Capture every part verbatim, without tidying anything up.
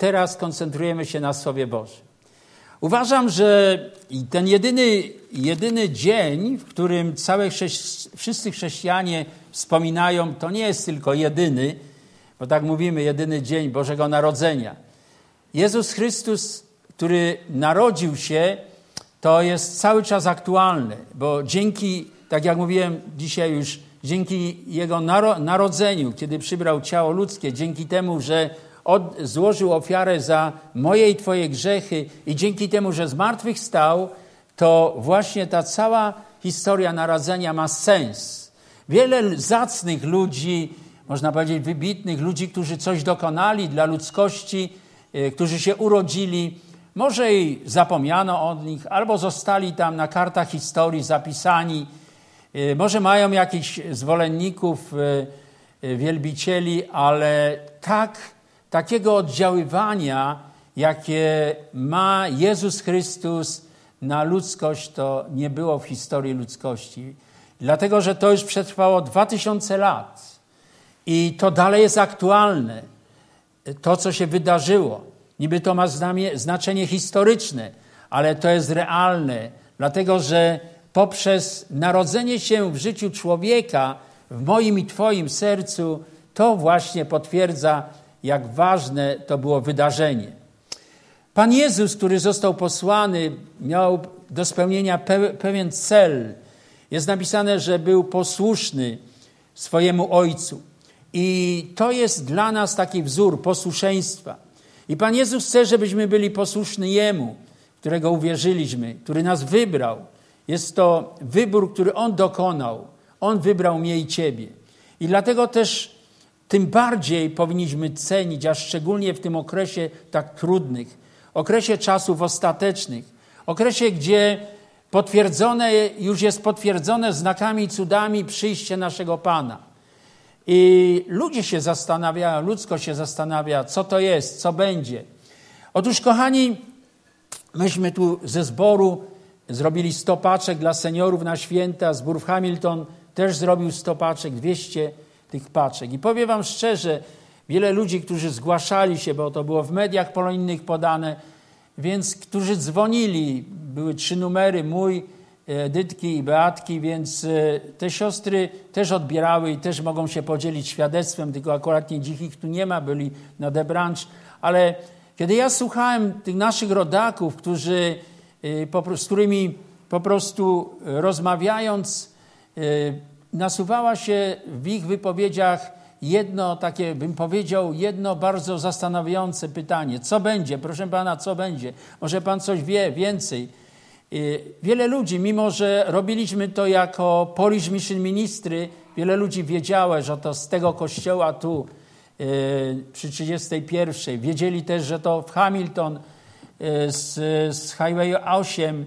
teraz koncentrujemy się na Słowie Bożym. Uważam, że ten jedyny, jedyny dzień, w którym całe chrześci- wszyscy chrześcijanie wspominają, to nie jest tylko jedyny, bo tak mówimy, jedyny dzień Bożego Narodzenia. Jezus Chrystus, który narodził się, to jest cały czas aktualne, bo dzięki, tak jak mówiłem dzisiaj już, dzięki Jego naro- narodzeniu, kiedy przybrał ciało ludzkie, dzięki temu, że od, złożył ofiarę za moje i Twoje grzechy i dzięki temu, że zmartwychwstał, to właśnie ta cała historia narodzenia ma sens. Wiele zacnych ludzi, można powiedzieć wybitnych ludzi, którzy coś dokonali dla ludzkości, którzy się urodzili, może i zapomniano o nich, albo zostali tam na kartach historii zapisani, może mają jakichś zwolenników, wielbicieli, ale tak, takiego oddziaływania, jakie ma Jezus Chrystus na ludzkość, to nie było w historii ludzkości. Dlatego, że to już przetrwało dwa tysiące lat i to dalej jest aktualne. To, co się wydarzyło. Niby to ma znaczenie historyczne, ale to jest realne, dlatego że poprzez narodzenie się w życiu człowieka, w moim i Twoim sercu, to właśnie potwierdza, jak ważne to było wydarzenie. Pan Jezus, który został posłany, miał do spełnienia pewien cel. Jest napisane, że był posłuszny swojemu Ojcu. I to jest dla nas taki wzór posłuszeństwa. I Pan Jezus chce, żebyśmy byli posłuszni Jemu, którego uwierzyliśmy, który nas wybrał. Jest to wybór, który On dokonał. On wybrał mnie i Ciebie. I dlatego też tym bardziej powinniśmy cenić, a szczególnie w tym okresie tak trudnych, okresie czasów ostatecznych, okresie, gdzie potwierdzone już jest potwierdzone znakami i cudami przyjście naszego Pana. I ludzie się zastanawiają, ludzkość się zastanawia, co to jest, co będzie. Otóż, kochani, myśmy tu ze zboru zrobili sto paczek dla seniorów na święta. Zbór w Hamilton też zrobił sto paczek, dwieście tych paczek. I powiem wam szczerze, wiele ludzi, którzy zgłaszali się, bo to było w mediach polonijnych podane, więc którzy dzwonili, były trzy numery, mój, Edytki i Beatki, więc te siostry też odbierały i też mogą się podzielić świadectwem, tylko akurat nie dzikich tu nie ma, byli na The Branch, ale kiedy ja słuchałem tych naszych rodaków, którzy, z którymi po prostu rozmawiając, nasuwała się w ich wypowiedziach jedno takie, bym powiedział, jedno bardzo zastanawiające pytanie. Co będzie? Proszę Pana, co będzie? Może Pan coś wie więcej? Wiele ludzi, mimo że robiliśmy to jako Polish Mission Ministry, wiele ludzi wiedziało, że to z tego kościoła tu przy trzydziestej pierwszej. Wiedzieli też, że to w Hamilton z, z Highway osiem.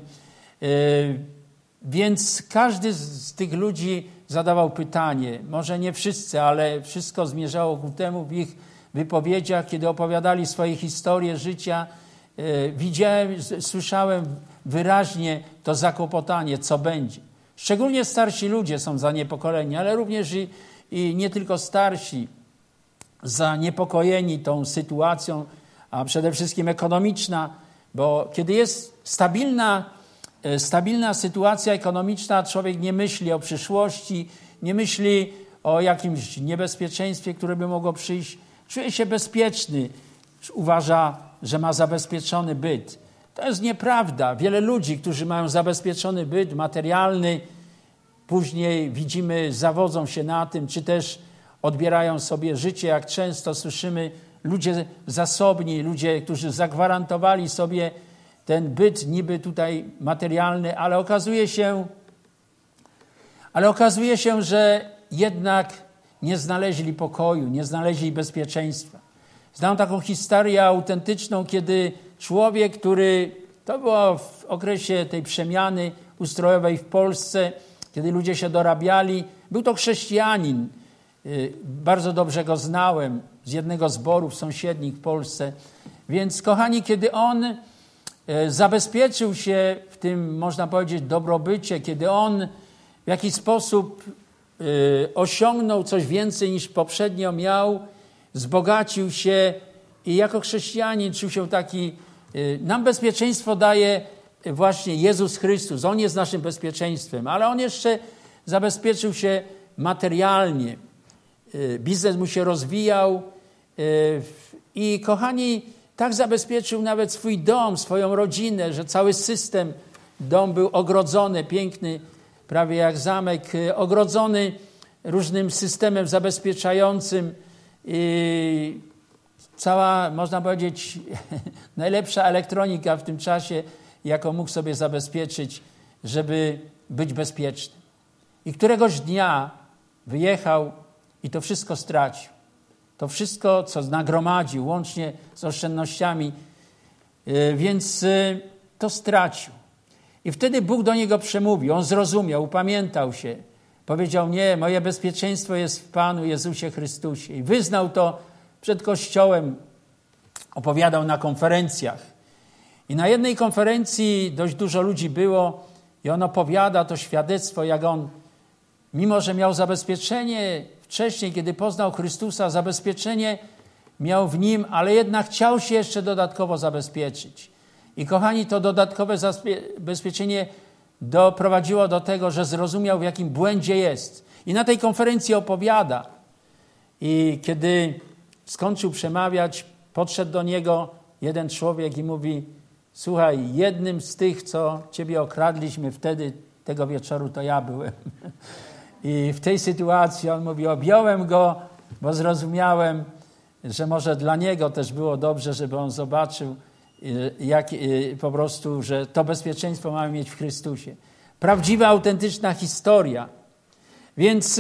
Więc każdy z tych ludzi zadawał pytanie. Może nie wszyscy, ale wszystko zmierzało ku temu w ich wypowiedziach, kiedy opowiadali swoje historie życia. Widziałem, słyszałem wyraźnie to zakłopotanie, co będzie. Szczególnie starsi ludzie są zaniepokojeni, ale również i, i nie tylko starsi, zaniepokojeni tą sytuacją, a przede wszystkim ekonomiczna, bo kiedy jest stabilna, stabilna sytuacja ekonomiczna, człowiek nie myśli o przyszłości, nie myśli o jakimś niebezpieczeństwie, które by mogło przyjść. Czuje się bezpieczny, uważa, że ma zabezpieczony byt. To jest nieprawda. Wiele ludzi, którzy mają zabezpieczony byt materialny, później widzimy, zawodzą się na tym, czy też odbierają sobie życie, jak często słyszymy, ludzie zasobni, ludzie, którzy zagwarantowali sobie ten byt niby tutaj materialny, ale okazuje się, ale okazuje się, że jednak nie znaleźli pokoju, nie znaleźli bezpieczeństwa. Znam taką historię autentyczną, kiedy człowiek, który, to było w okresie tej przemiany ustrojowej w Polsce, kiedy ludzie się dorabiali, był to chrześcijanin, bardzo dobrze go znałem, z jednego z zborów sąsiednich w Polsce. Więc, kochani, kiedy on zabezpieczył się w tym, można powiedzieć, dobrobycie, kiedy on w jakiś sposób osiągnął coś więcej niż poprzednio miał, wzbogacił się, i jako chrześcijanin czuł się taki, nam bezpieczeństwo daje właśnie Jezus Chrystus. On jest naszym bezpieczeństwem, ale On jeszcze zabezpieczył się materialnie. Biznes mu się rozwijał i kochani, tak zabezpieczył nawet swój dom, swoją rodzinę, że cały system, dom był ogrodzony, piękny, prawie jak zamek, ogrodzony różnym systemem zabezpieczającym. I cała, można powiedzieć, najlepsza elektronika w tym czasie, jaką mógł sobie zabezpieczyć, żeby być bezpieczny. I któregoś dnia wyjechał i to wszystko stracił. To wszystko, co nagromadził, łącznie z oszczędnościami, więc to stracił. I wtedy Bóg do niego przemówił. On zrozumiał, upamiętał się. Powiedział, nie, moje bezpieczeństwo jest w Panu Jezusie Chrystusie. I wyznał to przed Kościołem. Opowiadał na konferencjach. I na jednej konferencji dość dużo ludzi było i on opowiada to świadectwo, jak on, mimo że miał zabezpieczenie wcześniej, kiedy poznał Chrystusa, zabezpieczenie miał w nim, ale jednak chciał się jeszcze dodatkowo zabezpieczyć. I kochani, to dodatkowe zabezpieczenie doprowadziło do tego, że zrozumiał, w jakim błędzie jest. I na tej konferencji opowiada. I kiedy skończył przemawiać, podszedł do niego jeden człowiek i mówi, słuchaj, jednym z tych, co ciebie okradliśmy wtedy, tego wieczoru, to ja byłem. I w tej sytuacji on mówi, objąłem go, bo zrozumiałem, że może dla niego też było dobrze, żeby on zobaczył, jak po prostu, że to bezpieczeństwo mamy mieć w Chrystusie. Prawdziwa, autentyczna historia. Więc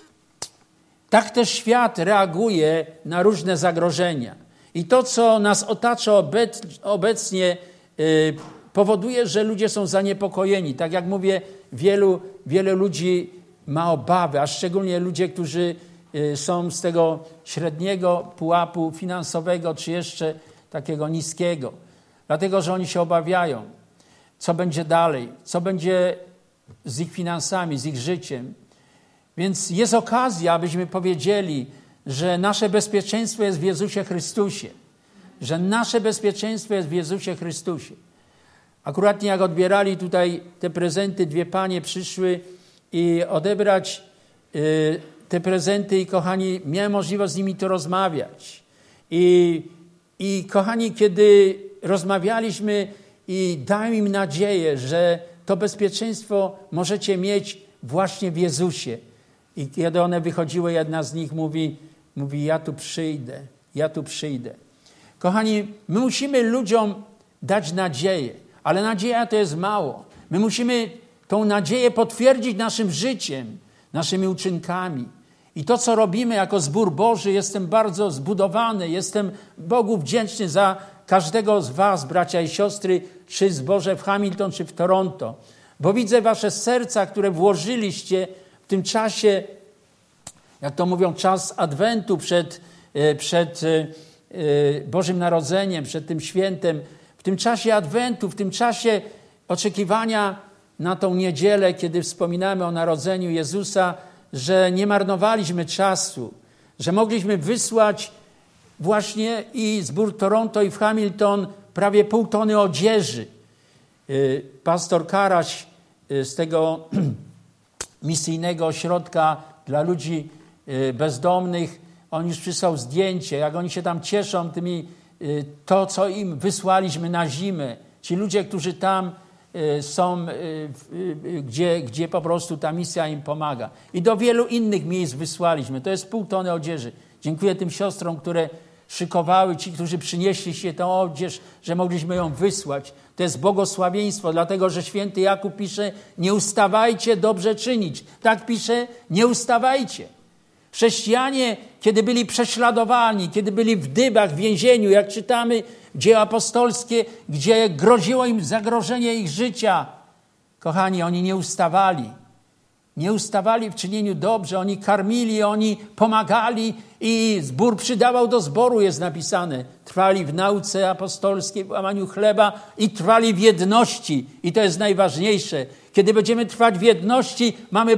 tak też świat reaguje na różne zagrożenia. I to, co nas otacza obecnie, powoduje, że ludzie są zaniepokojeni. Tak jak mówię, wielu, wielu ludzi ma obawy, a szczególnie ludzie, którzy są z tego średniego pułapu finansowego, czy jeszcze takiego niskiego. Dlatego, że oni się obawiają, co będzie dalej, co będzie z ich finansami, z ich życiem. Więc jest okazja, abyśmy powiedzieli, że nasze bezpieczeństwo jest w Jezusie Chrystusie. Że nasze bezpieczeństwo jest w Jezusie Chrystusie. Akurat jak odbierali tutaj te prezenty, dwie panie przyszły i odebrać y, te prezenty i kochani, miałem możliwość z nimi tu rozmawiać. I, i kochani, kiedy rozmawialiśmy i dałem im nadzieję, że to bezpieczeństwo możecie mieć właśnie w Jezusie. I kiedy one wychodziły, jedna z nich mówi, mówi, ja tu przyjdę, ja tu przyjdę. Kochani, my musimy ludziom dać nadzieję, ale nadzieja to jest mało. My musimy tą nadzieję potwierdzić naszym życiem, naszymi uczynkami. I to, co robimy jako zbór Boży, jestem bardzo zbudowany, jestem Bogu wdzięczny za każdego z was, bracia i siostry, czy zborze w Hamilton, czy w Toronto. Bo widzę wasze serca, które włożyliście w tym czasie, jak to mówią, czas Adwentu przed, przed Bożym Narodzeniem, przed tym świętem. W tym czasie Adwentu, w tym czasie oczekiwania na tą niedzielę, kiedy wspominamy o narodzeniu Jezusa, że nie marnowaliśmy czasu, że mogliśmy wysłać właśnie i zbór Toronto i w Hamilton prawie pół tony odzieży. Pastor Karaś z tego misyjnego ośrodka dla ludzi bezdomnych, on już przysłał zdjęcie, jak oni się tam cieszą tymi, to, co im wysłaliśmy na zimę. Ci ludzie, którzy tam są, gdzie, gdzie po prostu ta misja im pomaga. I do wielu innych miejsc wysłaliśmy. To jest pół tony odzieży. Dziękuję tym siostrom, które szykowały, ci, którzy przynieśli się tę odzież, że mogliśmy ją wysłać. To jest błogosławieństwo, dlatego że święty Jakub pisze, nie ustawajcie dobrze czynić. Tak pisze, nie ustawajcie. Chrześcijanie, kiedy byli prześladowani, kiedy byli w dybach, w więzieniu, jak czytamy Dzieła apostolskie, gdzie groziło im zagrożenie ich życia, kochani, oni nie ustawali. Nie ustawali w czynieniu dobrze, oni karmili, oni pomagali i zbór przydawał do zboru, jest napisane. Trwali w nauce apostolskiej, w łamaniu chleba i trwali w jedności. I to jest najważniejsze. Kiedy będziemy trwać w jedności, mamy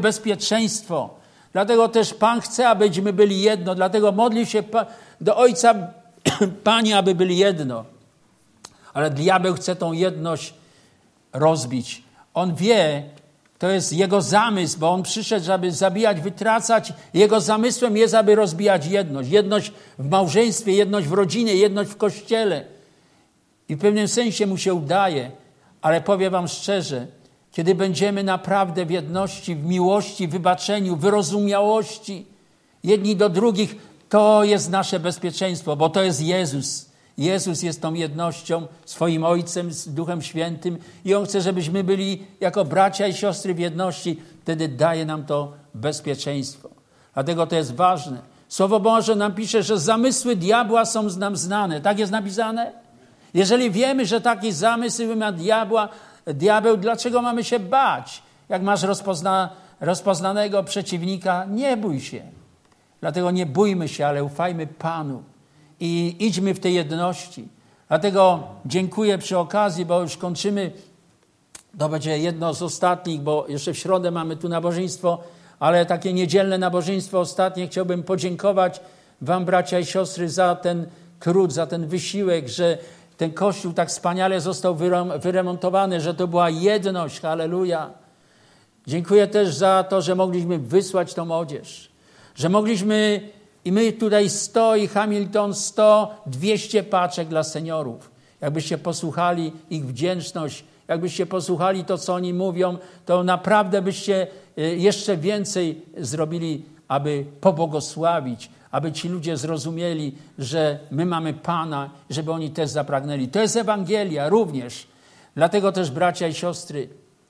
bezpieczeństwo. Dlatego też Pan chce, abyśmy byli jedno. Dlatego modlił się do Ojca Panie, aby byli jedno. Ale diabeł chce tą jedność rozbić. On wie, to jest jego zamysł, bo on przyszedł, żeby zabijać, wytracać. Jego zamysłem jest, aby rozbijać jedność. Jedność w małżeństwie, jedność w rodzinie, jedność w kościele. I w pewnym sensie mu się udaje. Ale powiem wam szczerze, kiedy będziemy naprawdę w jedności, w miłości, w wybaczeniu, w wyrozumiałości jedni do drugich, to jest nasze bezpieczeństwo, bo to jest Jezus. Jezus jest tą jednością, swoim Ojcem, z Duchem Świętym i On chce, żebyśmy byli jako bracia i siostry w jedności. Wtedy daje nam to bezpieczeństwo. Dlatego to jest ważne. Słowo Boże nam pisze, że zamysły diabła są nam znane. Tak jest napisane? Jeżeli wiemy, że taki zamysł ma diabła, diabeł, dlaczego mamy się bać? Jak masz rozpozna, rozpoznanego przeciwnika, nie bój się. Dlatego nie bójmy się, ale ufajmy Panu i idźmy w tej jedności. Dlatego dziękuję przy okazji, bo już kończymy. To będzie jedno z ostatnich, bo jeszcze w środę mamy tu nabożeństwo, ale takie niedzielne nabożeństwo ostatnie. Chciałbym podziękować wam, bracia i siostry, za ten trud, za ten wysiłek, że ten kościół tak wspaniale został wyremontowany, że to była jedność. Halleluja. Dziękuję też za to, że mogliśmy wysłać tą młodzież. Że mogliśmy, i my tutaj sto i Hamilton sto, dwieście paczek dla seniorów. Jakbyście posłuchali ich wdzięczność, jakbyście posłuchali to, co oni mówią, to naprawdę byście jeszcze więcej zrobili, aby pobłogosławić, aby ci ludzie zrozumieli, że my mamy Pana, żeby oni też zapragnęli. To jest Ewangelia również. Dlatego też, bracia i siostry,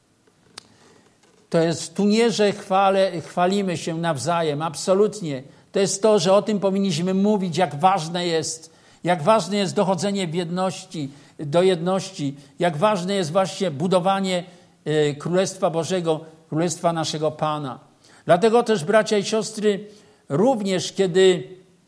to jest tu nie, że chwale, chwalimy się nawzajem, absolutnie. To jest to, że o tym powinniśmy mówić, jak ważne jest, jak ważne jest dochodzenie w jedności, do jedności, jak ważne jest właśnie budowanie y, Królestwa Bożego, Królestwa naszego Pana. Dlatego też, bracia i siostry, również kiedy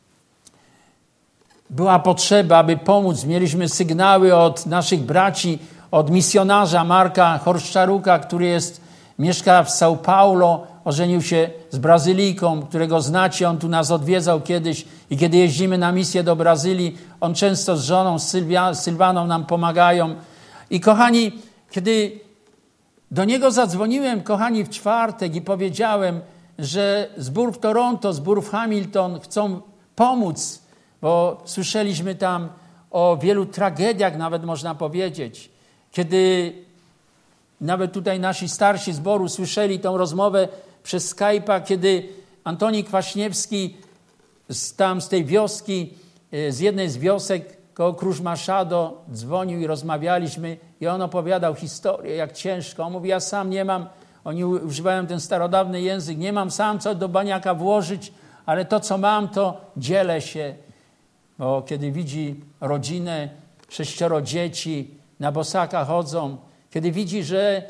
była potrzeba, aby pomóc, mieliśmy sygnały od naszych braci, od misjonarza Marka Horszczaruka, który jest, mieszka w São Paulo, ożenił się z Brazylijką, którego znacie, on tu nas odwiedzał kiedyś i kiedy jeździmy na misję do Brazylii, on często z żoną, z, Sylwia, z Sylwaną nam pomagają. I kochani, kiedy do niego zadzwoniłem, kochani, w czwartek i powiedziałem, że zbór w Toronto, zbór w Hamilton chcą pomóc, bo słyszeliśmy tam o wielu tragediach, nawet można powiedzieć. Kiedy nawet tutaj nasi starsi zboru słyszeli tą rozmowę przez Skype'a, kiedy Antoni Kwaśniewski z, tam z tej wioski, z jednej z wiosek koło Cruz Machado dzwonił i rozmawialiśmy i on opowiadał historię, jak ciężko. On mówi, ja sam nie mam, oni używają ten starodawny język, nie mam sam co do baniaka włożyć, ale to, co mam, to dzielę się. Bo kiedy widzi rodzinę, sześcioro dzieci, na bosaka chodzą, kiedy widzi, że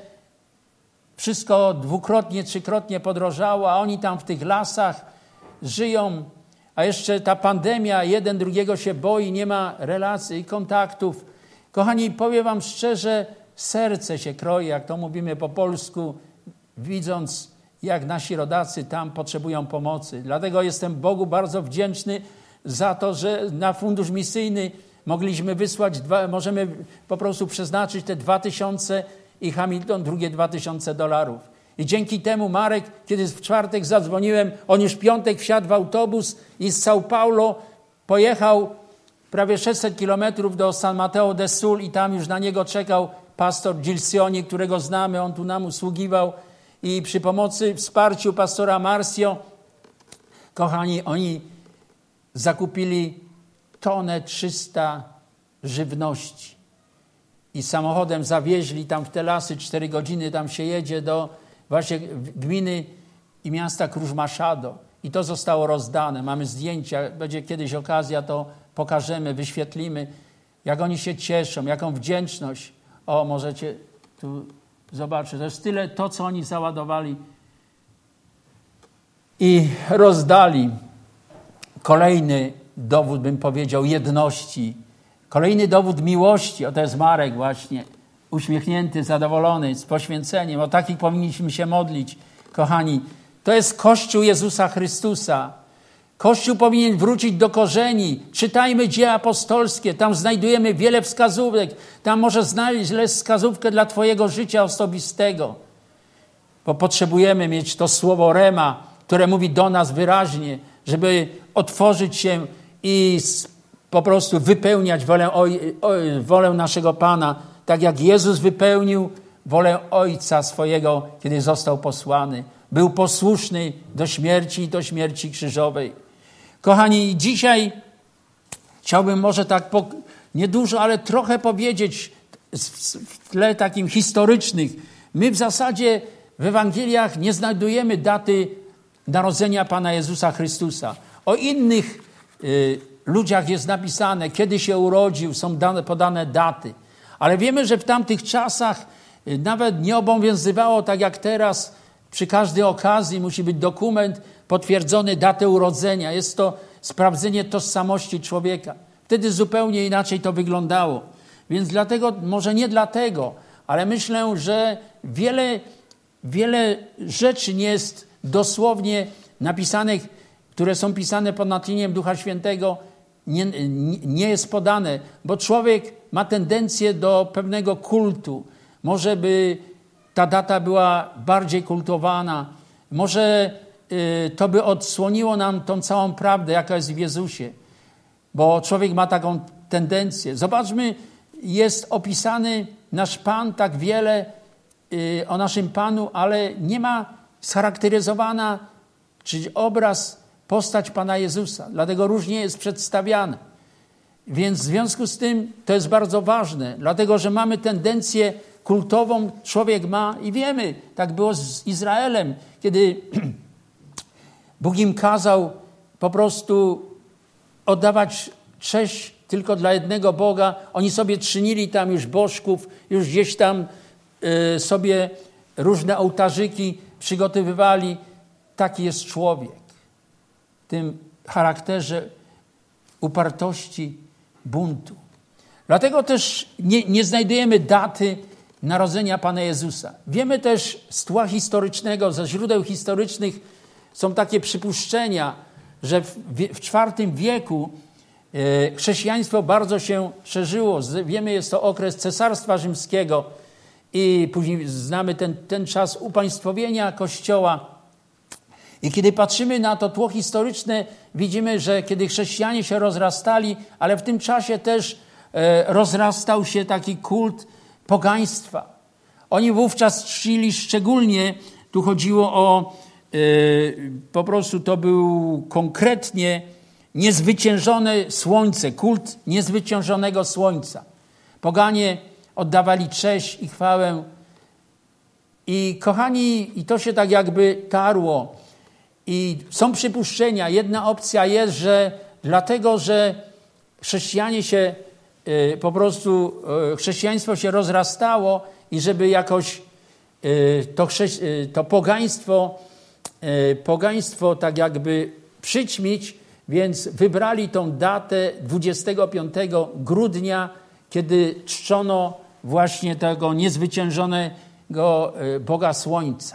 wszystko dwukrotnie, trzykrotnie podrożało, a oni tam w tych lasach żyją, a jeszcze ta pandemia, jeden drugiego się boi, nie ma relacji i kontaktów. Kochani, powiem wam szczerze, serce się kroi, jak to mówimy po polsku, widząc, jak nasi rodacy tam potrzebują pomocy. Dlatego jestem Bogu bardzo wdzięczny za to, że na fundusz misyjny mogliśmy wysłać, dwa, możemy po prostu przeznaczyć te dwa tysiące i Hamilton drugie dwa tysiące dolarów. I dzięki temu Marek, kiedy w czwartek zadzwoniłem, on już w piątek wsiadł w autobus i z São Paulo pojechał prawie sześćset kilometrów do San Mateo de Sul i tam już na niego czekał pastor Gilsioni, którego znamy, on tu nam usługiwał i przy pomocy, wsparciu pastora Marcio, kochani, oni zakupili tonę trzysta żywności i samochodem zawieźli tam w te lasy, cztery godziny tam się jedzie do właśnie gminy i miasta Cruz Machado i to zostało rozdane. Mamy zdjęcia, będzie kiedyś okazja, to pokażemy, wyświetlimy, jak oni się cieszą, jaką wdzięczność. O, możecie tu zobaczyć, to jest tyle to, co oni załadowali i rozdali. Kolejny dowód, bym powiedział, jedności. Kolejny dowód miłości. O, to jest Marek właśnie. Uśmiechnięty, zadowolony, z poświęceniem. O takich powinniśmy się modlić, kochani. To jest Kościół Jezusa Chrystusa. Kościół powinien wrócić do korzeni. Czytajmy dzieła apostolskie. Tam znajdujemy wiele wskazówek. Tam może znaleźć wskazówkę dla twojego życia osobistego. Bo potrzebujemy mieć to słowo rema, które mówi do nas wyraźnie, żeby otworzyć się i po prostu wypełniać wolę, oj, oj, wolę naszego Pana, tak jak Jezus wypełnił wolę Ojca swojego, kiedy został posłany. Był posłuszny do śmierci i do śmierci krzyżowej. Kochani, dzisiaj chciałbym może tak po, niedużo, ale trochę powiedzieć w tle takim historycznych. My w zasadzie w Ewangeliach nie znajdujemy daty narodzenia Pana Jezusa Chrystusa. O innych y, ludziach jest napisane, kiedy się urodził, są dane, podane daty. Ale wiemy, że w tamtych czasach y, nawet nie obowiązywało tak jak teraz. Przy każdej okazji musi być dokument potwierdzony datę urodzenia. Jest to sprawdzenie tożsamości człowieka. Wtedy zupełnie inaczej to wyglądało. Więc dlatego, może nie dlatego, ale myślę, że wiele, wiele rzeczy nie jest dosłownie napisanych, które są pisane pod natchnieniem Ducha Świętego, nie, nie jest podane, bo człowiek ma tendencję do pewnego kultu. Może by ta data była bardziej kultowana, może y, to by odsłoniło nam tą całą prawdę, jaka jest w Jezusie, bo człowiek ma taką tendencję. Zobaczmy, jest opisany nasz Pan tak wiele y, o naszym Panu, ale nie ma scharakteryzowana, czy obraz, postać Pana Jezusa. Dlatego różnie jest przedstawiana. Więc w związku z tym to jest bardzo ważne, dlatego że mamy tendencję kultową, człowiek ma i wiemy, tak było z Izraelem, kiedy Bóg im kazał po prostu oddawać cześć tylko dla jednego Boga. Oni sobie czynili tam już bożków, już gdzieś tam y, sobie różne ołtarzyki przygotowywali. Taki jest człowiek. W tym charakterze upartości, buntu. Dlatego też nie, nie znajdujemy daty narodzenia Pana Jezusa. Wiemy też z tła historycznego, ze źródeł historycznych są takie przypuszczenia, że w, w czwartym wieku e, chrześcijaństwo bardzo się szerzyło. Wiemy, jest to okres Cesarstwa Rzymskiego i później znamy ten, ten czas upaństwowienia Kościoła. I kiedy patrzymy na to tło historyczne, widzimy, że kiedy chrześcijanie się rozrastali, ale w tym czasie też e, rozrastał się taki kult pogaństwa. Oni wówczas czcili szczególnie, tu chodziło o, e, po prostu to był konkretnie niezwyciężone słońce, kult niezwyciężonego słońca. Poganie oddawali cześć i chwałę. I kochani, i to się tak jakby tarło. I są przypuszczenia. Jedna opcja jest, że dlatego, że chrześcijanie się y, po prostu, y, chrześcijaństwo się rozrastało i żeby jakoś y, to, chrześ- y, to pogaństwo, y, pogaństwo tak jakby przyćmić, więc wybrali tą datę dwudziestego piątego grudnia, kiedy czczono właśnie tego niezwyciężonego y, Boga Słońca.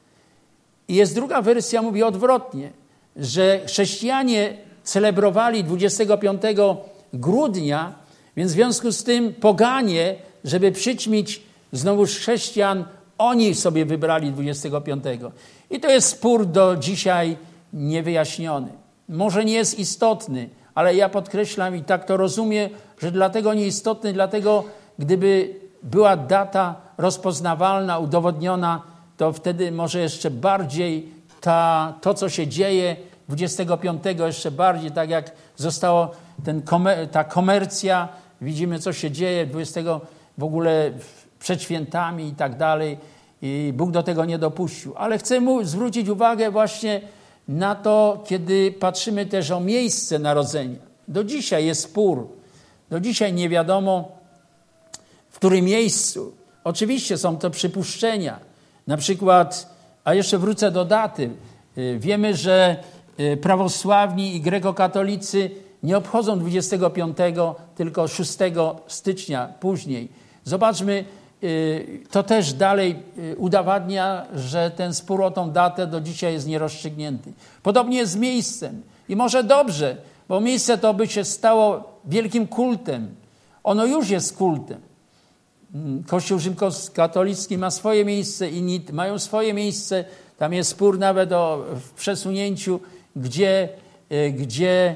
I jest druga wersja, mówi odwrotnie, że chrześcijanie celebrowali dwudziestego piątego grudnia, więc w związku z tym poganie, żeby przyćmić znowu chrześcijan, oni sobie wybrali dwudziestego piątego. I to jest spór do dzisiaj niewyjaśniony. Może nie jest istotny, ale ja podkreślam i tak to rozumiem, że dlatego nieistotny, dlatego gdyby była data rozpoznawalna, udowodniona, to wtedy może jeszcze bardziej ta, to, co się dzieje dwudziestego piątego, jeszcze bardziej, tak jak zostało ten, ta komercja, widzimy, co się dzieje dwudziestego w ogóle przed świętami i tak dalej. I Bóg do tego nie dopuścił. Ale chcę mu zwrócić uwagę właśnie na to, kiedy patrzymy też o miejsce narodzenia. Do dzisiaj jest spór. Do dzisiaj nie wiadomo, w którym miejscu. Oczywiście są to przypuszczenia. Na przykład, a jeszcze wrócę do daty. Wiemy, że prawosławni i grekokatolicy nie obchodzą dwudziestego piątego, tylko szóstego stycznia później. Zobaczmy, to też dalej udowadnia, że ten spór o tą datę do dzisiaj jest nierozstrzygnięty. Podobnie jest z miejscem. I może dobrze, bo miejsce to by się stało wielkim kultem. Ono już jest kultem. Kościół rzymskokatolicki ma swoje miejsce, inni mają swoje miejsce. Tam jest spór nawet o w przesunięciu, gdzie, gdzie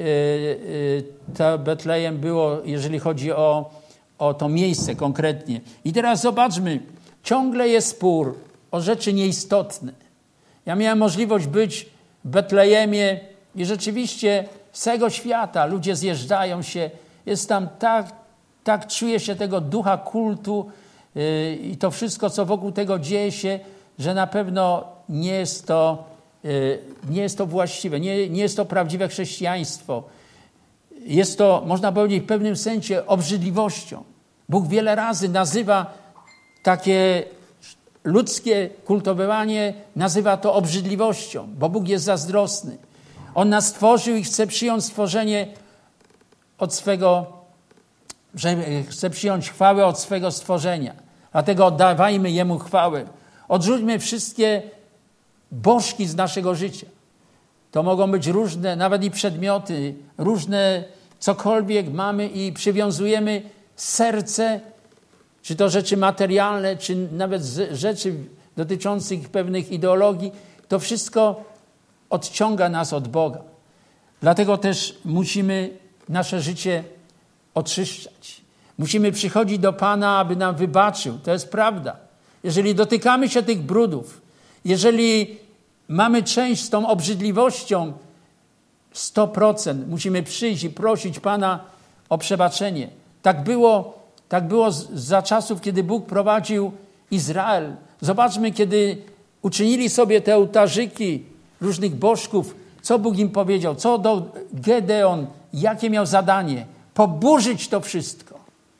to Betlejem było, jeżeli chodzi o, o to miejsce konkretnie. I teraz zobaczmy, ciągle jest spór o rzeczy nieistotne. Ja miałem możliwość być w Betlejemie i rzeczywiście z całego świata ludzie zjeżdżają się. Jest tam tak, tak czuje się tego ducha kultu yy, i to wszystko, co wokół tego dzieje się, że na pewno nie jest to, yy, nie jest to właściwe, nie, nie jest to prawdziwe chrześcijaństwo. Jest to, można powiedzieć, w pewnym sensie obrzydliwością. Bóg wiele razy nazywa takie ludzkie kultowanie, nazywa to obrzydliwością, bo Bóg jest zazdrosny. On nas stworzył i chce przyjąć stworzenie od swego, że chce przyjąć chwałę od swego stworzenia. Dlatego oddawajmy Jemu chwałę. Odrzućmy wszystkie bożki z naszego życia. To mogą być różne, nawet i przedmioty, różne cokolwiek mamy i przywiązujemy serce, czy to rzeczy materialne, czy nawet rzeczy dotyczących pewnych ideologii. To wszystko odciąga nas od Boga. Dlatego też musimy nasze życie oczyszczać. Musimy przychodzić do Pana, aby nam wybaczył. To jest prawda. Jeżeli dotykamy się tych brudów, jeżeli mamy część z tą obrzydliwością, sto procent musimy przyjść i prosić Pana o przebaczenie. Tak było, tak było za czasów, kiedy Bóg prowadził Izrael. Zobaczmy, kiedy uczynili sobie te ołtarzyki różnych bożków, co Bóg im powiedział, co do Gedeon, jakie miał zadanie. Poburzyć to wszystko.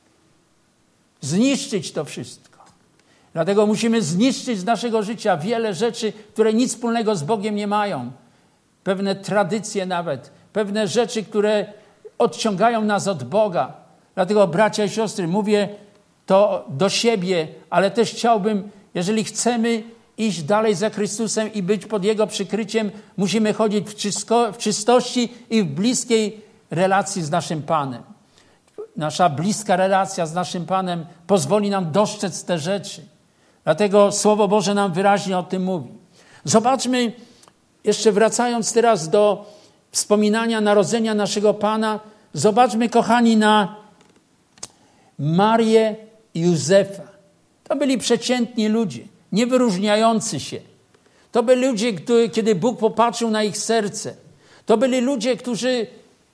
Zniszczyć to wszystko. Dlatego musimy zniszczyć z naszego życia wiele rzeczy, które nic wspólnego z Bogiem nie mają. Pewne tradycje nawet, pewne rzeczy, które odciągają nas od Boga. Dlatego, bracia i siostry, mówię to do siebie, ale też chciałbym, jeżeli chcemy iść dalej za Chrystusem i być pod Jego przykryciem, musimy chodzić w, czysto, w czystości i w bliskiej relacji z naszym Panem. Nasza bliska relacja z naszym Panem pozwoli nam dostrzec te rzeczy. Dlatego Słowo Boże nam wyraźnie o tym mówi. Zobaczmy, jeszcze wracając teraz do wspominania narodzenia naszego Pana, zobaczmy, kochani, na Marię i Józefa. To byli przeciętni ludzie, nie wyróżniający się. To byli ludzie, którzy, kiedy Bóg popatrzył na ich serce, to byli ludzie, którzy,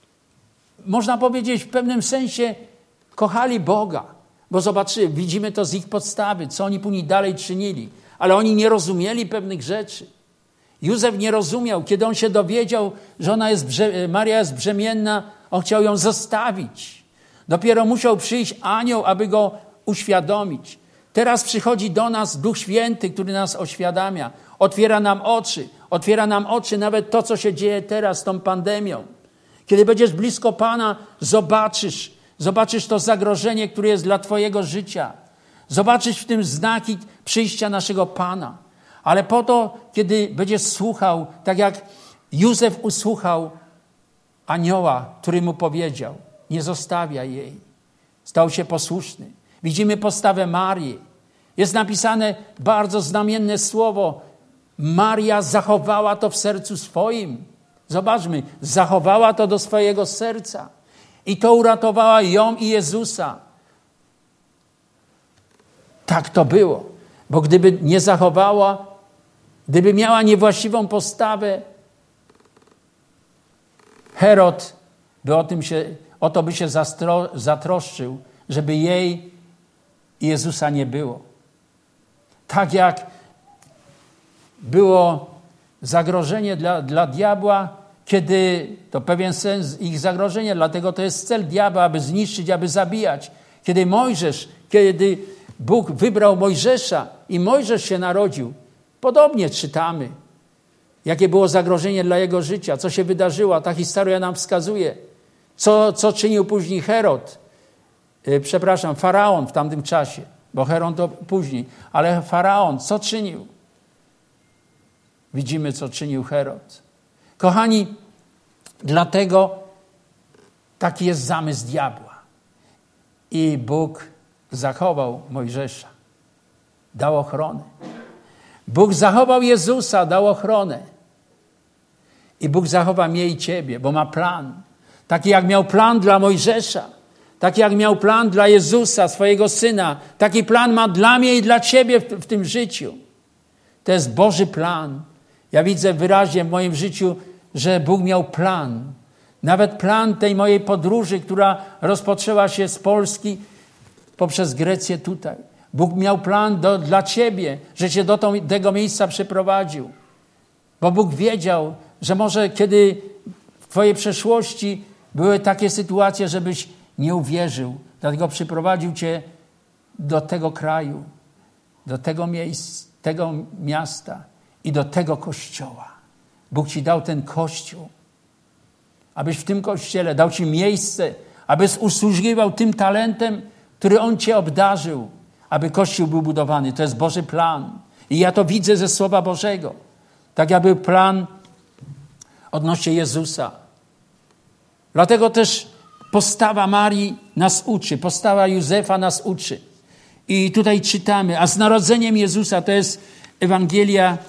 można powiedzieć, w pewnym sensie kochali Boga, bo zobaczymy, widzimy to z ich podstawy, co oni później dalej czynili, ale oni nie rozumieli pewnych rzeczy. Józef nie rozumiał, kiedy on się dowiedział, że ona jest, Maria jest brzemienna, on chciał ją zostawić. Dopiero musiał przyjść anioł, aby go uświadomić. Teraz przychodzi do nas Duch Święty, który nas oświadamia. Otwiera nam oczy. Otwiera nam oczy nawet to, co się dzieje teraz z tą pandemią. Kiedy będziesz blisko Pana, zobaczysz, zobaczysz to zagrożenie, które jest dla twojego życia. Zobaczysz w tym znaki przyjścia naszego Pana. Ale po to, kiedy będziesz słuchał, tak jak Józef usłuchał anioła, który mu powiedział, nie zostawiaj jej. Stał się posłuszny. Widzimy postawę Marii. Jest napisane bardzo znamienne słowo. Maria zachowała to w sercu swoim. Zobaczmy, zachowała to do swojego serca. I to uratowała ją i Jezusa. Tak to było. Bo gdyby nie zachowała, gdyby miała niewłaściwą postawę, Herod by o, tym się, o to by się zastro, zatroszczył, żeby jej i Jezusa nie było. Tak jak było zagrożenie dla, dla diabła, kiedy to pewien sens ich zagrożenia, dlatego to jest cel diabła, aby zniszczyć, aby zabijać. Kiedy Mojżesz, kiedy Bóg wybrał Mojżesza i Mojżesz się narodził, podobnie czytamy, jakie było zagrożenie dla jego życia, co się wydarzyło. Ta historia nam wskazuje, co, co czynił później Herod, yy, przepraszam, Faraon w tamtym czasie, bo Herod to później, ale Faraon, co czynił? Widzimy, co czynił Herod. Kochani, Dlatego taki jest zamysł diabła. I Bóg zachował Mojżesza, dał ochronę. Bóg zachował Jezusa, dał ochronę. I Bóg zachowa mnie i ciebie, bo ma plan. Taki jak miał plan dla Mojżesza, taki jak miał plan dla Jezusa, swojego Syna, taki plan ma dla mnie i dla ciebie w, w tym życiu. To jest Boży plan. Ja widzę wyraźnie w moim życiu, że Bóg miał plan. Nawet plan tej mojej podróży, która rozpoczęła się z Polski poprzez Grecję tutaj. Bóg miał plan do, dla ciebie, że cię do tą, tego miejsca przyprowadził. Bo Bóg wiedział, że może kiedy w twojej przeszłości były takie sytuacje, żebyś nie uwierzył. Dlatego przyprowadził cię do tego kraju, do tego miejsca, tego miasta i do tego kościoła. Bóg ci dał ten kościół, abyś w tym kościele dał ci miejsce, abyś usługiwał tym talentem, który On cię obdarzył, aby kościół był budowany. To jest Boży plan. I ja to widzę ze Słowa Bożego. Tak jak był plan odnośnie Jezusa. Dlatego też postawa Marii nas uczy, postawa Józefa nas uczy. I tutaj czytamy, a z narodzeniem Jezusa, to jest Ewangelia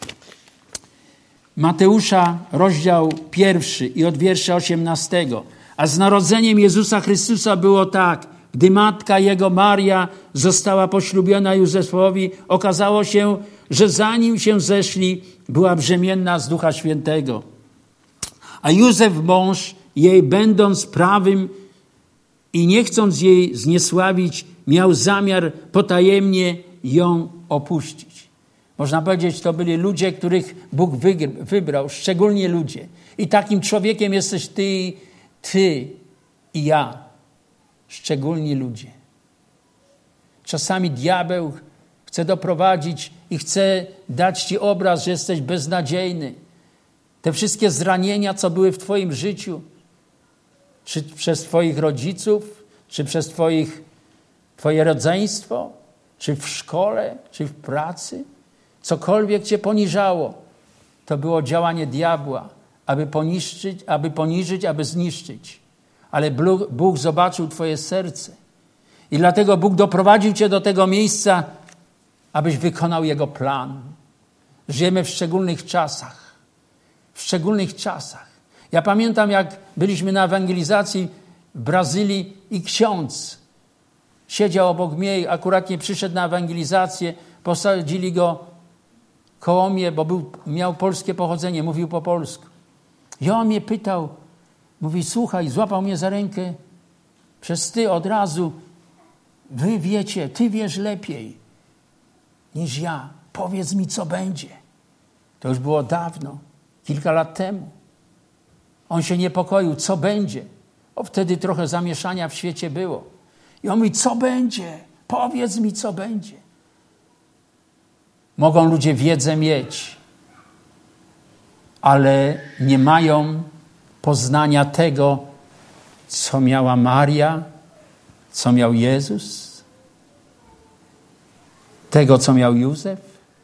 Mateusza, rozdział pierwszy i od wiersza osiemnastego. A z narodzeniem Jezusa Chrystusa było tak, gdy matka Jego Maria została poślubiona Józefowi, okazało się, że zanim się zeszli, była brzemienna z Ducha Świętego. A Józef, mąż jej, będąc prawym i nie chcąc jej zniesławić, miał zamiar potajemnie ją opuścić. Można powiedzieć, to byli ludzie, których Bóg wybrał, szczególnie ludzie. I takim człowiekiem jesteś ty, ty i ja. Szczególni ludzie. Czasami diabeł chce doprowadzić i chce dać ci obraz, że jesteś beznadziejny. Te wszystkie zranienia, co były w twoim życiu, czy przez twoich rodziców, czy przez twoich, twoje rodzeństwo, czy w szkole, czy w pracy, cokolwiek cię poniżało, to było działanie diabła, aby poniszczyć, aby poniżyć, aby zniszczyć. Ale Bóg zobaczył twoje serce. I dlatego Bóg doprowadził cię do tego miejsca, abyś wykonał Jego plan. Żyjemy w szczególnych czasach. W szczególnych czasach. Ja pamiętam, jak byliśmy na ewangelizacji w Brazylii i ksiądz siedział obok mnie i akurat nie przyszedł na ewangelizację. Posadzili go koło mnie, bo był, miał polskie pochodzenie, mówił po polsku. I on mnie pytał, mówi, słuchaj, złapał mnie za rękę, przez ty od razu, wy wiecie, ty wiesz lepiej niż ja. Powiedz mi, co będzie. To już było dawno, kilka lat temu. On się niepokoił, co będzie. Bo wtedy trochę zamieszania w świecie było. I on mówi, co będzie? Powiedz mi, co będzie. Mogą ludzie wiedzę mieć, ale nie mają poznania tego, co miała Maria, co miał Jezus, tego, co miał Józef,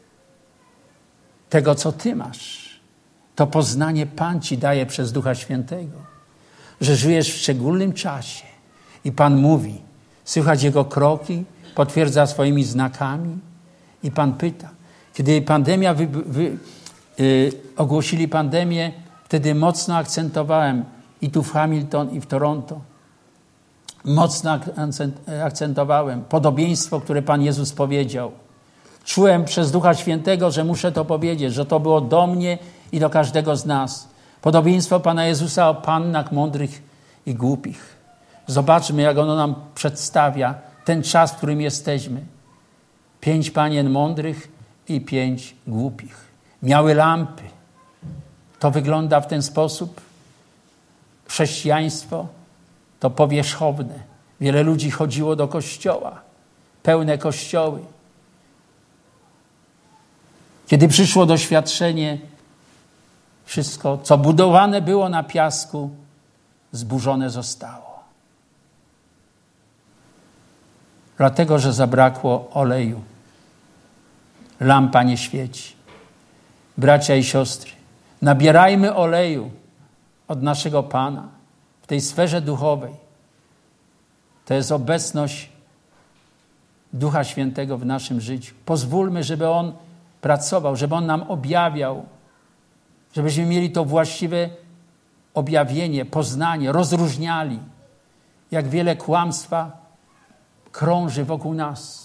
tego, co ty masz. To poznanie Pan ci daje przez Ducha Świętego, że żyjesz w szczególnym czasie i Pan mówi, słychać Jego kroki, potwierdza swoimi znakami i Pan pyta. Kiedy pandemia, wy, wy, yy, ogłosili pandemię, wtedy mocno akcentowałem i tu w Hamilton, i w Toronto. Mocno akcentowałem podobieństwo, które Pan Jezus powiedział. Czułem przez Ducha Świętego, że muszę to powiedzieć, że to było do mnie i do każdego z nas. Podobieństwo Pana Jezusa o pannach mądrych i głupich. Zobaczmy, jak ono nam przedstawia ten czas, w którym jesteśmy. Pięć panien mądrych i pięć głupich. Miały lampy. To wygląda w ten sposób. Chrześcijaństwo to powierzchowne. Wiele ludzi chodziło do kościoła. Pełne kościoły. Kiedy przyszło doświadczenie, wszystko, co budowane było na piasku, zburzone zostało. Dlatego, że zabrakło oleju. Lampa nie świeci. Bracia i siostry, nabierajmy oleju od naszego Pana w tej sferze duchowej, to jest obecność Ducha Świętego w naszym życiu. Pozwólmy, żeby On pracował, żeby On nam objawiał, żebyśmy mieli to właściwe objawienie, poznanie, rozróżniali, jak wiele kłamstwa krąży wokół nas.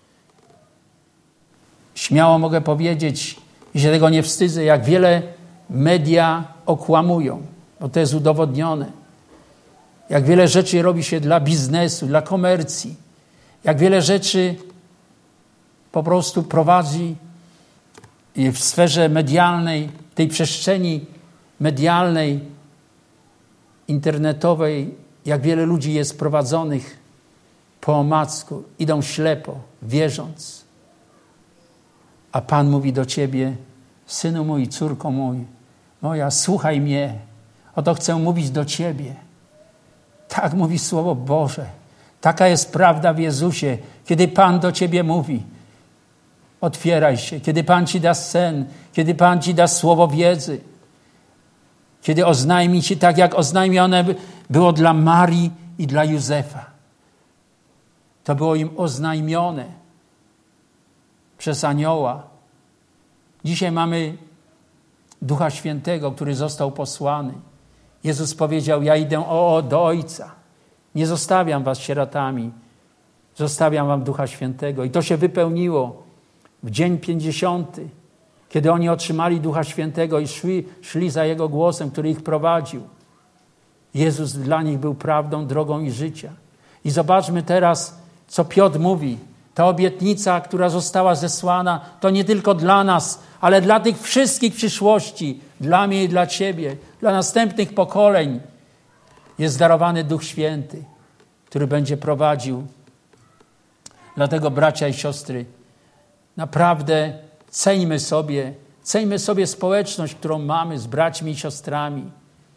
Śmiało mogę powiedzieć, i się tego nie wstydzę, jak wiele media okłamują, bo to jest udowodnione. Jak wiele rzeczy robi się dla biznesu, dla komercji. Jak wiele rzeczy po prostu prowadzi w sferze medialnej, tej przestrzeni medialnej, internetowej, jak wiele ludzi jest prowadzonych po omacku, idą ślepo, wierząc. A Pan mówi do ciebie: synu mój, córko mój, moja, słuchaj mnie, oto chcę mówić do ciebie. Tak mówi Słowo Boże. Taka jest prawda w Jezusie. Kiedy Pan do ciebie mówi, otwieraj się. Kiedy Pan ci da sen, kiedy Pan ci da słowo wiedzy, kiedy oznajmi ci tak, jak oznajmione było dla Marii i dla Józefa. To było im oznajmione przez anioła. Dzisiaj mamy Ducha Świętego, który został posłany. Jezus powiedział: ja idę o, do Ojca. Nie zostawiam was sierotami. Zostawiam wam Ducha Świętego. I to się wypełniło w dzień pięćdziesiąty, kiedy oni otrzymali Ducha Świętego i szli, szli za Jego głosem, który ich prowadził. Jezus dla nich był prawdą, drogą i życia. I zobaczmy teraz, co Piotr mówi. Ta obietnica, która została zesłana, to nie tylko dla nas, ale dla tych wszystkich przyszłości, dla mnie i dla ciebie, dla następnych pokoleń. Jest darowany Duch Święty, który będzie prowadził. Dlatego, bracia i siostry, naprawdę ceńmy sobie, ceńmy sobie społeczność, którą mamy z braćmi i siostrami.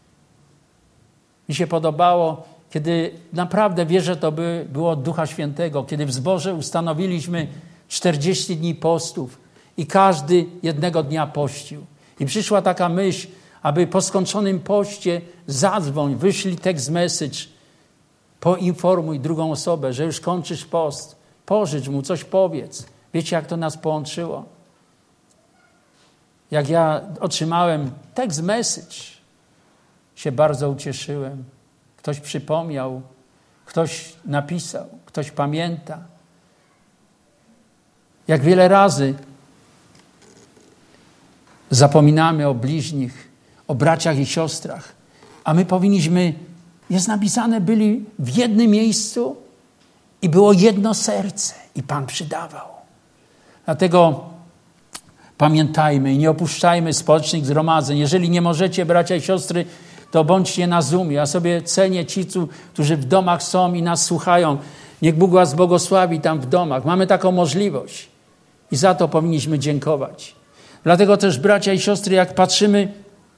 Mi się podobało, kiedy naprawdę wierzę, to by było od Ducha Świętego, kiedy w zborze ustanowiliśmy czterdzieści dni postów i każdy jednego dnia pościł. I przyszła taka myśl, aby po skończonym poście zadzwoń, wyślij text message, poinformuj drugą osobę, że już kończysz post, pożycz mu, coś powiedz. Wiecie, jak to nas połączyło? Jak ja otrzymałem text message, się bardzo ucieszyłem. Ktoś przypomniał, ktoś napisał, ktoś pamięta. Jak wiele razy zapominamy o bliźnich, o braciach i siostrach, a my powinniśmy, jest napisane, byli w jednym miejscu i było jedno serce i Pan przydawał. Dlatego pamiętajmy i nie opuszczajmy społecznych zgromadzeń. Jeżeli nie możecie, bracia i siostry, to bądźcie na Zoomie. Ja sobie cenię ci, którzy w domach są i nas słuchają. Niech Bóg was błogosławi tam w domach. Mamy taką możliwość i za to powinniśmy dziękować. Dlatego też, bracia i siostry, jak patrzymy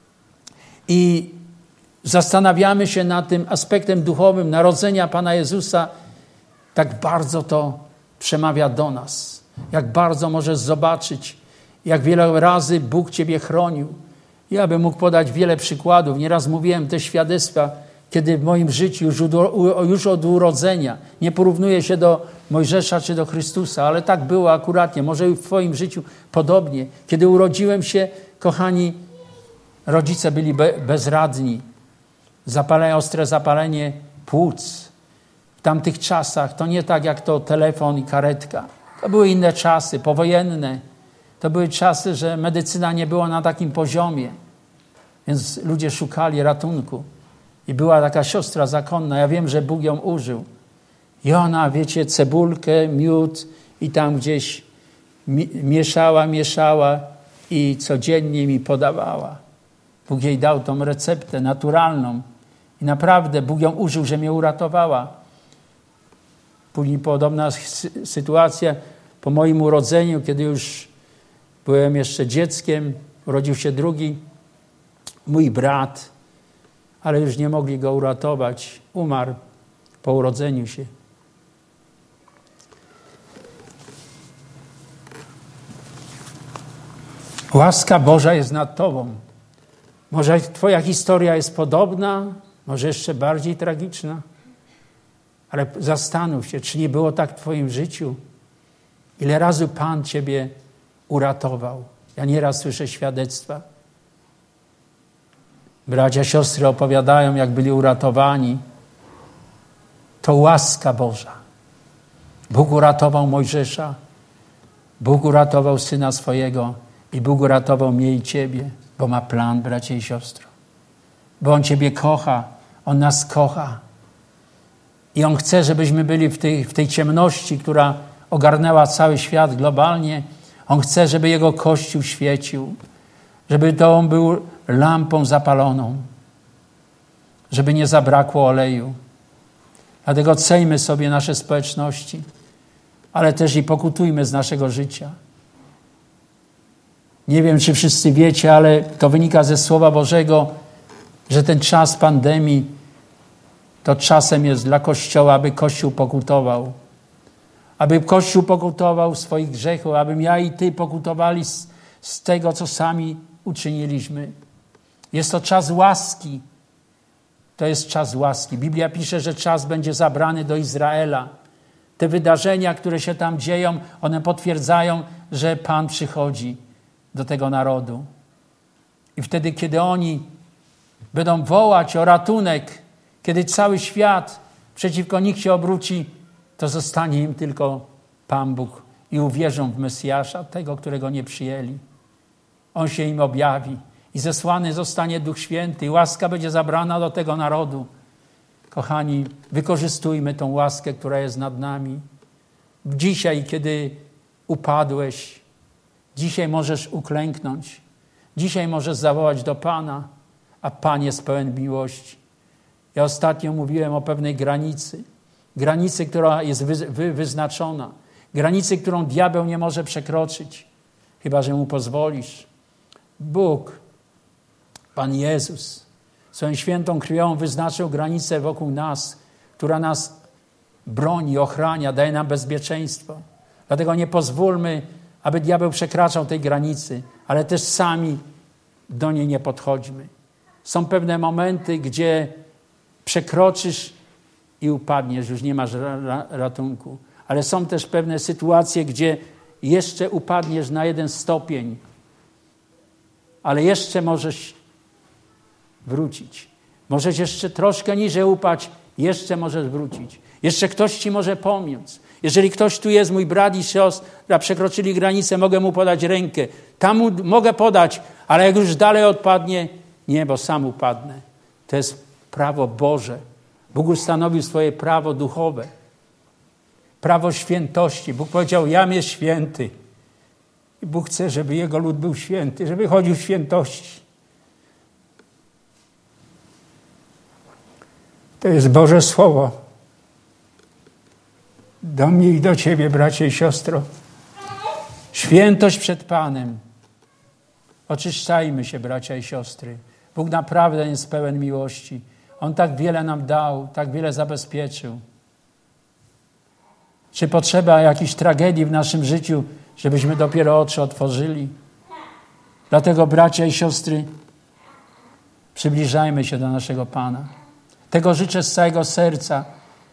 i zastanawiamy się nad tym aspektem duchowym narodzenia Pana Jezusa, tak bardzo to przemawia do nas. Jak bardzo możesz zobaczyć, jak wiele razy Bóg ciebie chronił. Ja bym mógł podać wiele przykładów. Nieraz mówiłem te świadectwa, kiedy w moim życiu już, już od urodzenia, nie porównuję się do Mojżesza czy do Chrystusa, ale tak było akuratnie, może i w twoim życiu podobnie. Kiedy urodziłem się, kochani, rodzice byli be, bezradni. Zapalenie, ostre zapalenie płuc. W tamtych czasach to nie tak jak to telefon i karetka. To były inne czasy, powojenne. To były czasy, że medycyna nie była na takim poziomie. Więc ludzie szukali ratunku. I była taka siostra zakonna. Ja wiem, że Bóg ją użył. I ona, wiecie, cebulkę, miód i tam gdzieś mieszała, mieszała i codziennie mi podawała. Bóg jej dał tą receptę naturalną. I naprawdę Bóg ją użył, że mnie uratowała. Później podobna sytuacja po moim urodzeniu, kiedy już byłem jeszcze dzieckiem, urodził się drugi mój brat, ale już nie mogli go uratować. Umarł po urodzeniu się. Łaska Boża jest nad tobą. Może twoja historia jest podobna, może jeszcze bardziej tragiczna, ale zastanów się, czy nie było tak w twoim życiu. Ile razy Pan ciebie uratował. Ja nieraz słyszę świadectwa. Bracia, siostry opowiadają, jak byli uratowani. To łaska Boża. Bóg uratował Mojżesza, Bóg uratował Syna swojego i Bóg uratował mnie i ciebie, bo ma plan, bracie i siostro. Bo On ciebie kocha, On nas kocha. I On chce, żebyśmy byli w tej, w tej ciemności, która ogarnęła cały świat globalnie. On chce, żeby Jego Kościół świecił, żeby to On był lampą zapaloną, żeby nie zabrakło oleju. Dlatego cejmy sobie nasze społeczności, ale też i pokutujmy z naszego życia. Nie wiem, czy wszyscy wiecie, ale to wynika ze Słowa Bożego, że ten czas pandemii to czasem jest dla Kościoła, aby Kościół pokutował. Aby Kościół pokutował swoich grzechów, abym ja i ty pokutowali z, z tego, co sami uczyniliśmy. Jest to czas łaski. To jest czas łaski. Biblia pisze, że czas będzie zabrany do Izraela. Te wydarzenia, które się tam dzieją, one potwierdzają, że Pan przychodzi do tego narodu. I wtedy, kiedy oni będą wołać o ratunek, kiedy cały świat przeciwko nich się obróci, to zostanie im tylko Pan Bóg i uwierzą w Mesjasza, tego, którego nie przyjęli. On się im objawi i zesłany zostanie Duch Święty i łaska będzie zabrana do tego narodu. Kochani, wykorzystujmy tą łaskę, która jest nad nami. Dzisiaj, kiedy upadłeś, dzisiaj możesz uklęknąć, dzisiaj możesz zawołać do Pana, a Pan jest pełen miłości. Ja ostatnio mówiłem o pewnej granicy. Granicy, która jest wy, wy, wyznaczona. Granicy, którą diabeł nie może przekroczyć, chyba że mu pozwolisz. Bóg, Pan Jezus, swoją świętą krwią wyznaczył granicę wokół nas, która nas broni, ochrania, daje nam bezpieczeństwo. Dlatego nie pozwólmy, aby diabeł przekraczał tej granicy, ale też sami do niej nie podchodźmy. Są pewne momenty, gdzie przekroczysz i upadniesz, już nie masz ratunku. Ale są też pewne sytuacje, gdzie jeszcze upadniesz na jeden stopień, ale jeszcze możesz wrócić. Możesz jeszcze troszkę niżej upaść, jeszcze możesz wrócić. Jeszcze ktoś ci może pomóc. Jeżeli ktoś tu jest, mój brat i siostra, przekroczyli granicę, mogę mu podać rękę. Tam mu mogę podać, ale jak już dalej odpadnie, nie, bo sam upadnę. To jest prawo Boże. Bóg ustanowił swoje prawo duchowe. Prawo świętości. Bóg powiedział, jam jest święty. I Bóg chce, żeby Jego lud był święty, żeby chodził w świętości. To jest Boże Słowo. Do mnie i do ciebie, bracie i siostro. Świętość przed Panem. Oczyszczajmy się, bracia i siostry. Bóg naprawdę jest pełen miłości. On tak wiele nam dał, tak wiele zabezpieczył. Czy potrzeba jakiejś tragedii w naszym życiu, żebyśmy dopiero oczy otworzyli? Dlatego, bracia i siostry, przybliżajmy się do naszego Pana. Tego życzę z całego serca.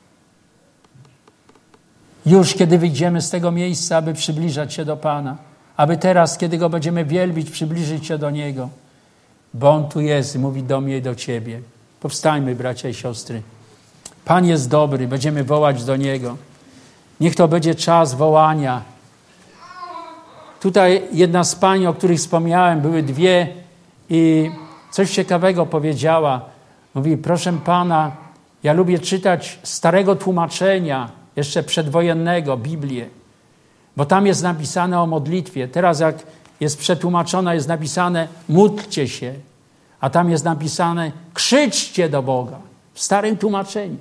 Już kiedy wyjdziemy z tego miejsca, aby przybliżać się do Pana. Aby teraz, kiedy Go będziemy wielbić, przybliżyć się do Niego. Bo On tu jest i mówi do mnie i do ciebie. Powstańmy, bracia i siostry. Pan jest dobry, będziemy wołać do Niego. Niech to będzie czas wołania. Tutaj jedna z pań, o których wspomniałem, były dwie i coś ciekawego powiedziała. Mówi, proszę Pana, ja lubię czytać starego tłumaczenia, jeszcze przedwojennego, Biblię, bo tam jest napisane o modlitwie. Teraz jak jest przetłumaczona, jest napisane módlcie się, a tam jest napisane krzyczcie do Boga w starym tłumaczeniu.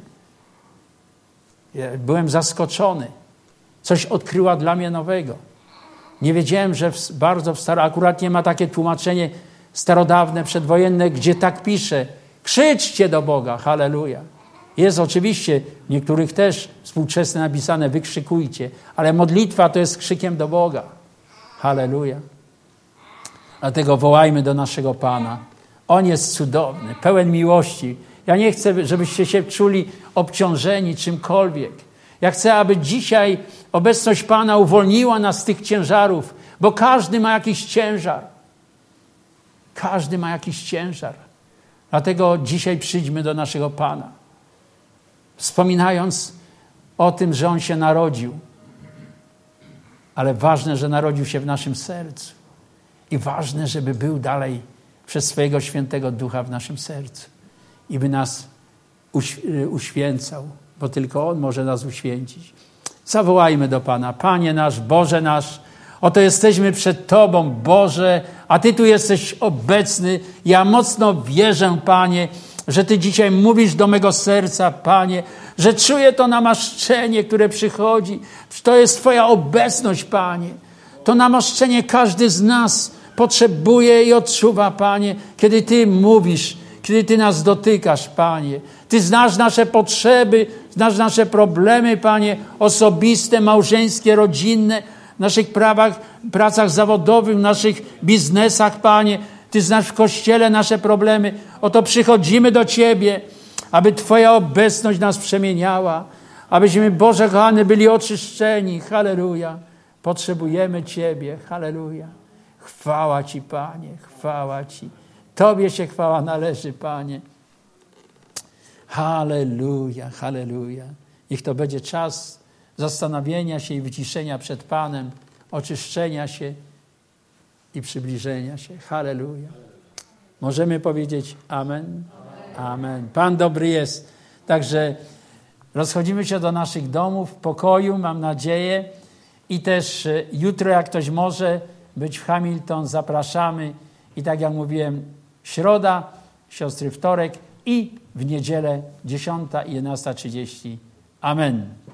Ja byłem zaskoczony. Coś odkryła dla mnie nowego. Nie wiedziałem, że w, bardzo w staro, akurat nie ma takie tłumaczenie starodawne, przedwojenne, gdzie tak pisze krzyczcie do Boga, halleluja. Jest oczywiście, w niektórych też współczesne napisane wykrzykujcie, ale modlitwa to jest krzykiem do Boga. Halleluja. Dlatego wołajmy do naszego Pana. On jest cudowny, pełen miłości. Ja nie chcę, żebyście się czuli obciążeni czymkolwiek. Ja chcę, aby dzisiaj obecność Pana uwolniła nas z tych ciężarów, bo każdy ma jakiś ciężar. Każdy ma jakiś ciężar. Dlatego dzisiaj przyjdźmy do naszego Pana, wspominając o tym, że On się narodził. Ale ważne, że narodził się w naszym sercu. I ważne, żeby był dalej przez swojego świętego Ducha w naszym sercu. I by nas uświęcał, bo tylko On może nas uświęcić. Zawołajmy do Pana. Panie nasz, Boże nasz, oto jesteśmy przed Tobą, Boże, a Ty tu jesteś obecny. Ja mocno wierzę, Panie, że Ty dzisiaj mówisz do mego serca, Panie, że czuję to namaszczenie, które przychodzi. To jest Twoja obecność, Panie. To namaszczenie każdy z nas potrzebuje i odczuwa, Panie, kiedy Ty mówisz, kiedy Ty nas dotykasz, Panie. Ty znasz nasze potrzeby, znasz nasze problemy, Panie, osobiste, małżeńskie, rodzinne, w naszych prawach, pracach zawodowych, w naszych biznesach, Panie. Ty znasz w Kościele nasze problemy. Oto przychodzimy do Ciebie, aby Twoja obecność nas przemieniała, abyśmy, Boże kochany, byli oczyszczeni. Halleluja. Potrzebujemy Ciebie. Halleluja. Chwała Ci, Panie. Chwała Ci. Tobie się chwała należy, Panie. Halleluja. Halleluja. Niech to będzie czas zastanowienia się i wyciszenia przed Panem, oczyszczenia się i przybliżenia się. Halleluja. Możemy powiedzieć amen? Amen. Pan dobry jest. Także rozchodzimy się do naszych domów w pokoju, mam nadzieję. I też jutro, jak ktoś może być w Hamilton, zapraszamy. I tak jak mówiłem, środa, siostry wtorek i w niedzielę dziesiąta i jedenasta trzydzieści. Amen.